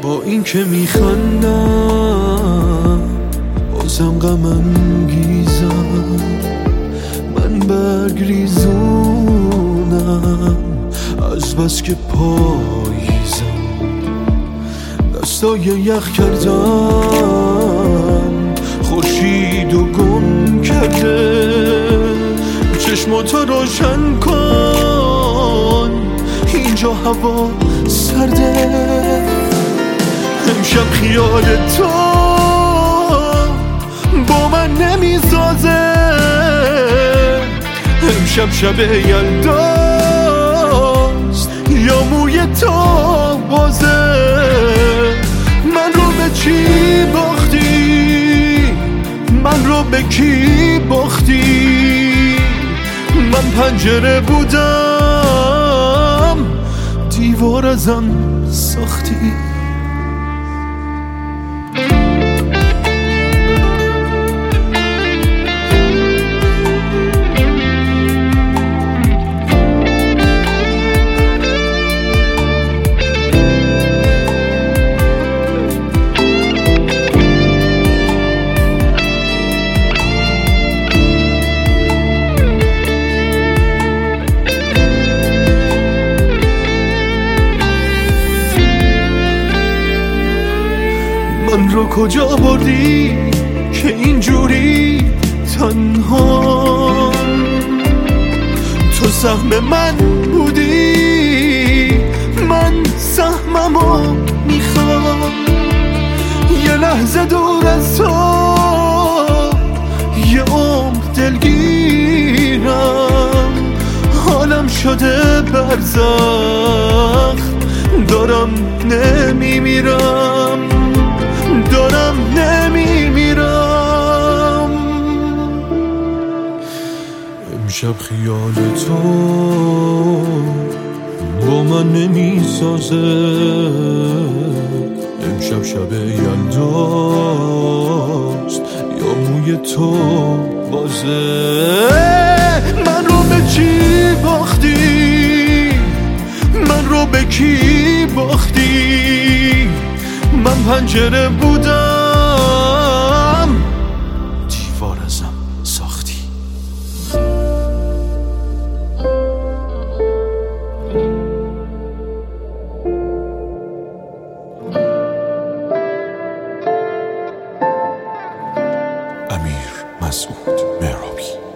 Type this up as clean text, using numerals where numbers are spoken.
با این که میخندم بازم غمم گیزم، من برگریزونم از بس که پاییزم، دستای یخ کردم خورشید و گم کرده، چشماتو روشن کن اینجا هوا سرده، امشب خیال تو با من نمیسازه، امشب شب یلداست یا موی تو بازه، من رو به چی باختی، من رو به کی باختی، من پنجره بودم دیوار ازم ساختی. من رو کجا بردی که اینجوری تنها، تو سهم من بودی من سهممو میخوام، یه لحظه دور از تو یه عمر دلگیرم، حالم شده برزخ دارم نمیمیرم، دارم نمیمیرم، امشب خیال تو با من نمیسازه، امشب شب یلداست یا موی تو بازه، من رو به چی باختی، من رو به کی باختی، من پنجره بودم دیوار ازم ساختی. امیر مسعود مهرابی.